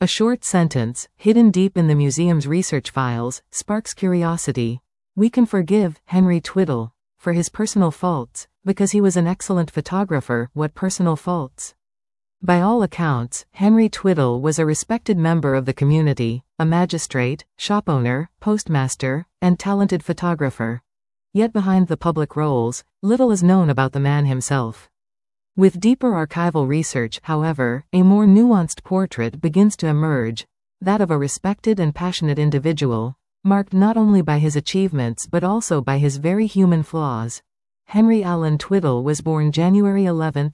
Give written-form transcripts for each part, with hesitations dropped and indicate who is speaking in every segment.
Speaker 1: A short sentence, hidden deep in the museum's research files, sparks curiosity. We can forgive Henry Twiddle for his personal faults, because he was an excellent photographer. What personal faults? By all accounts, Henry Twiddle was a respected member of the community, a magistrate, shop owner, postmaster, and talented photographer. Yet behind the public roles, little is known about the man himself. With deeper archival research, however, a more nuanced portrait begins to emerge, that of a respected and passionate individual, marked not only by his achievements but also by his very human flaws. Henry Allen Twiddle was born January 11,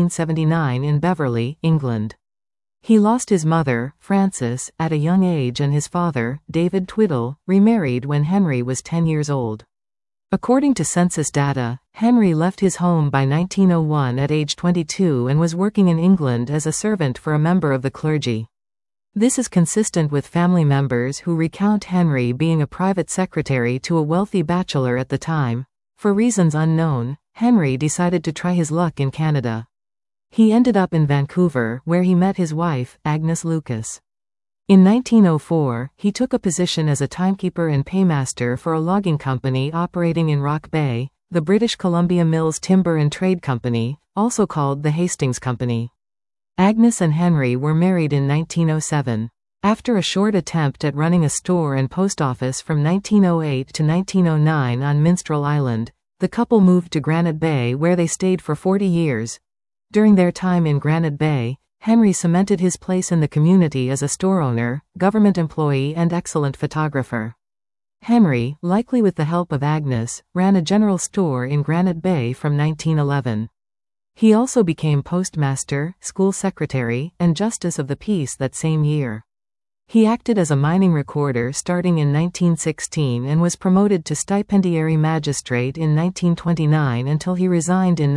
Speaker 1: 1879 in Beverley, England. He lost his mother, Frances, at a young age, and his father, David Twiddle, remarried when Henry was 10 years old. According to census data, Henry left his home by 1901 at age 22 and was working in England as a servant for a member of the clergy. This is consistent with family members who recount Henry being a private secretary to a wealthy bachelor at the time. For reasons unknown, Henry decided to try his luck in Canada. He ended up in Vancouver, where he met his wife, Agnes Lucas. In 1904, he took a position as a timekeeper and paymaster for a logging company operating in Rock Bay, the British Columbia Mills Timber and Trade Company, also called the Hastings Company. Agnes and Henry were married in 1907. After a short attempt at running a store and post office from 1908 to 1909 on Minstrel Island, the couple moved to Granite Bay, where they stayed for 40 years. During their time in Granite Bay, Henry cemented his place in the community as a store owner, government employee, and excellent photographer. Henry, likely with the help of Agnes, ran a general store in Granite Bay from 1911. He also became postmaster, school secretary, and justice of the peace that same year. He acted as a mining recorder starting in 1916 and was promoted to stipendiary magistrate in 1929 until he resigned in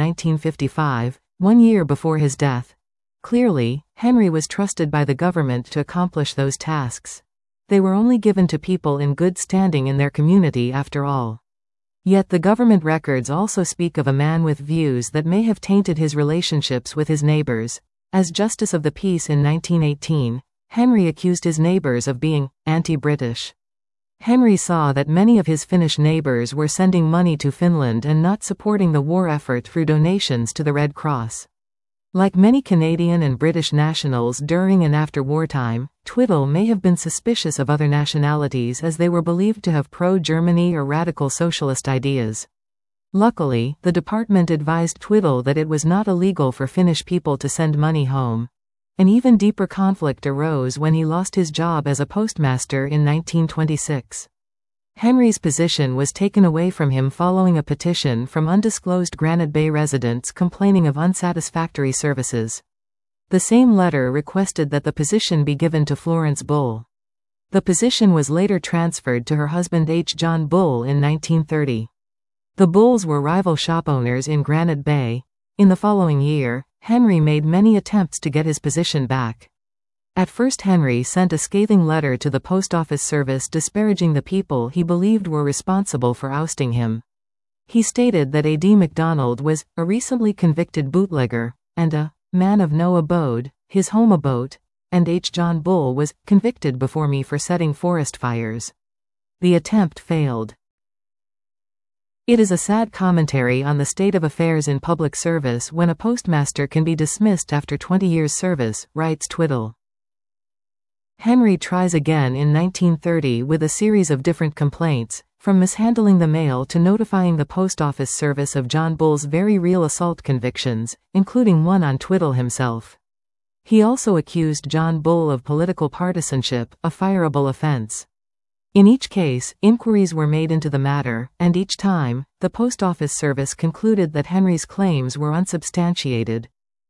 Speaker 1: 1955, 1 year before his death. Clearly, Henry was trusted by the government to accomplish those tasks. They were only given to people in good standing in their community after all. Yet the government records also speak of a man with views that may have tainted his relationships with his neighbors. As Justice of the Peace in 1918, Henry accused his neighbors of being anti-British. Henry saw that many of his Finnish neighbors were sending money to Finland and not supporting the war effort through donations to the Red Cross. Like many Canadian and British nationals during and after wartime, Twiddle may have been suspicious of other nationalities as they were believed to have pro-Germany or radical socialist ideas. Luckily, the department advised Twiddle that it was not illegal for Finnish people to send money home. An even deeper conflict arose when he lost his job as a postmaster in 1926. Henry's position was taken away from him following a petition from undisclosed Granite Bay residents complaining of unsatisfactory services. The same letter requested that the position be given to Florence Bull. The position was later transferred to her husband H. John Bull in 1930. The Bulls were rival shop owners in Granite Bay. In the following year, Henry made many attempts to get his position back. At first, Henry sent a scathing letter to the Post Office Service disparaging the people he believed were responsible for ousting him. He stated that A.D. MacDonald was a recently convicted bootlegger and a man of no abode, his home a boat, and H. John Bull was convicted before me for setting forest fires. The attempt failed. It is a sad commentary on the state of affairs in public service when a postmaster can be dismissed after 20 years' service, writes Twiddle. Henry tries again in 1930 with a series of different complaints, from mishandling the mail to notifying the Post Office Service of John Bull's very real assault convictions, including one on Twiddle himself. He also accused John Bull of political partisanship, a fireable offense. In each case, inquiries were made into the matter, and each time, the Post Office Service concluded that Henry's claims were unsubstantiated.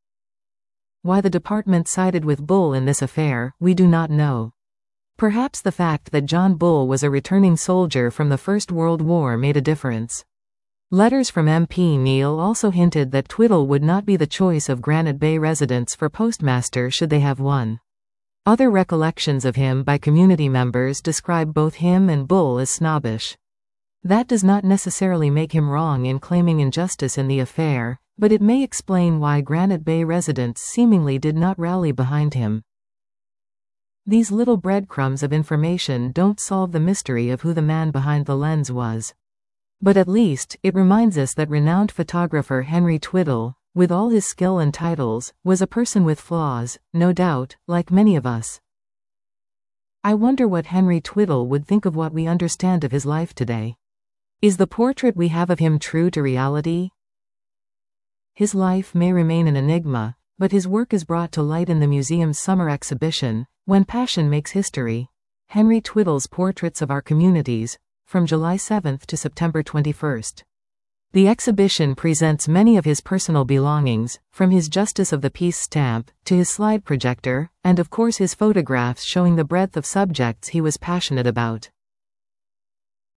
Speaker 1: Why the department sided with Bull in this affair, we do not know. Perhaps the fact that John Bull was a returning soldier from the First World War made a difference. Letters from MP Neil also hinted that Twiddle would not be the choice of Granite Bay residents for postmaster should they have one. Other recollections of him by community members describe both him and Bull as snobbish. That does not necessarily make him wrong in claiming injustice in the affair, but it may explain why Granite Bay residents seemingly did not rally behind him. These little breadcrumbs of information don't solve the mystery of who the man behind the lens was. But at least, it reminds us that renowned photographer Henry Twiddle, with all his skill and titles, was a person with flaws, no doubt, like many of us. I wonder what Henry Twiddle would think of what we understand of his life today. Is the portrait we have of him true to reality? His life may remain an enigma, but his work is brought to light in the museum's summer exhibition, When Passion Makes History, Henry Twiddle's Portraits of Our Communities, from July 7 to September 21. The exhibition presents many of his personal belongings, from his Justice of the Peace stamp, to his slide projector, and of course his photographs showing the breadth of subjects he was passionate about.